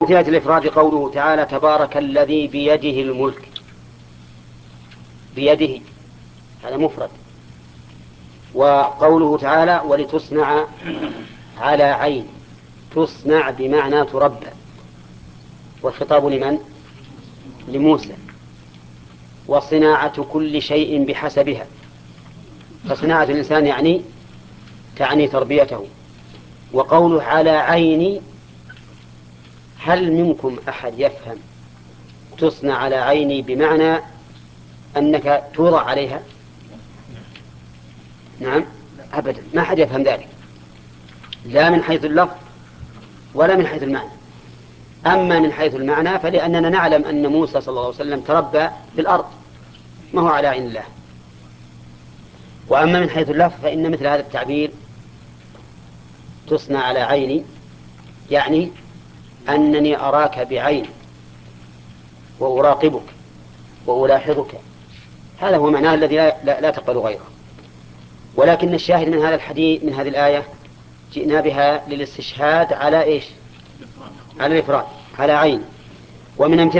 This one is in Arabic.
أمثلة الإفراد قوله تعالى تبارك الذي بيده الملك. بيده هذا مفرد. وقوله تعالى ولتصنع على عين، تصنع بمعنى تربى، والخطاب لمن؟ لموسى. وصناعة كل شيء بحسبها، فصناعة الإنسان تعني تربيته. وقوله على عيني، هل منكم أحد يفهم تصنع على عيني بمعنى أنك توضع عليها؟ نعم أبدا، ما أحد يفهم ذلك، لا من حيث اللفظ ولا من حيث المعنى. أما من حيث المعنى فلأننا نعلم أن موسى صلى الله عليه وسلم تربى في الأرض، ما هو على عين الله. وأما من حيث اللفظ فإن مثل هذا التعبير تصنع على عيني يعني أنني أراك بعين وأراقبك وألاحظك، هذا هو معناه الذي لا تقبل غيره. ولكن الشاهد من هذا الحديث من هذه الآية جئنا بها للاستشهاد على إيش؟ على الإفراد، على عين. ومن أمثلة